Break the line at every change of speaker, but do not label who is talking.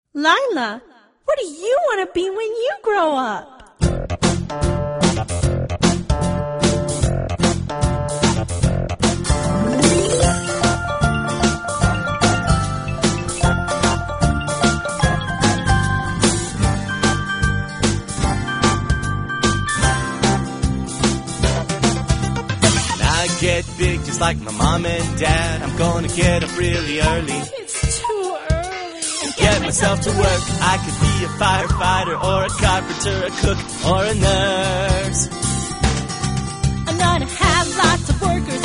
Lila, what do you want to be when you grow up?
Get big just like my mom and dad. I'm gonna get up really early.
It's too early.
Get myself to work. I could be a firefighter or a carpenter, a cook or a nurse.
I'm gonna have lots of workers